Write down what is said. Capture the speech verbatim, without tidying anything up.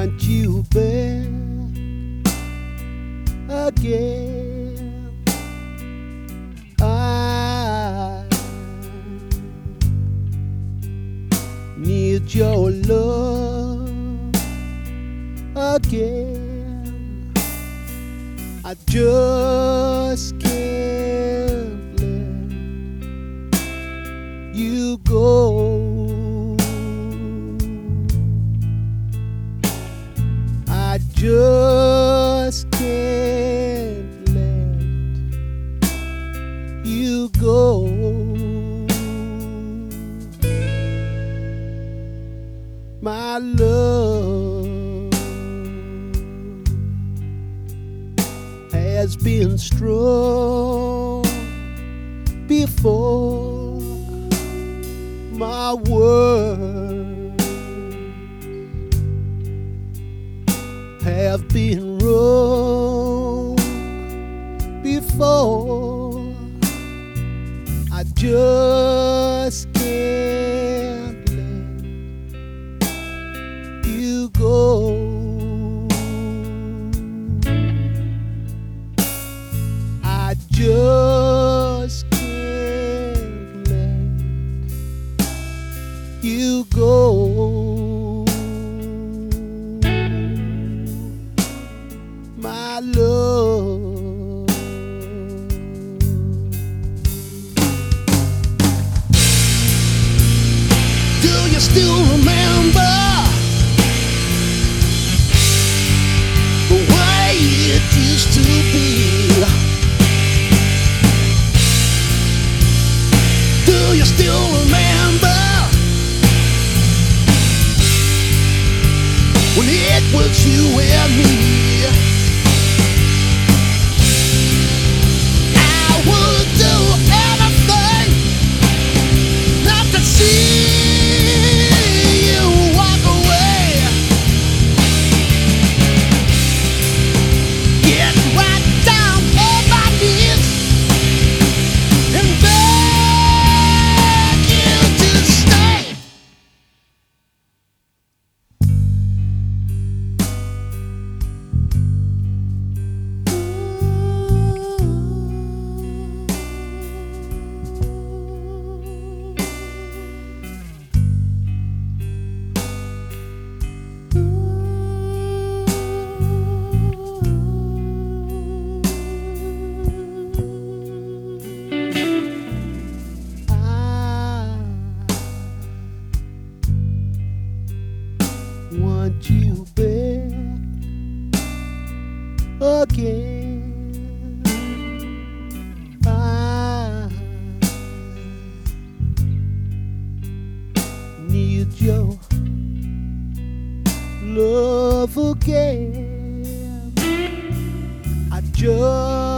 want you back again. I need your love again. I just can't let you go. I just can't let you go. My love has been strong before. My words have been wrong before. I just can't let you go. I just can't let you go. My love, do you still remember the way it used to be? Do you still remember when it was you and me? Want you back again. I need your love again. I just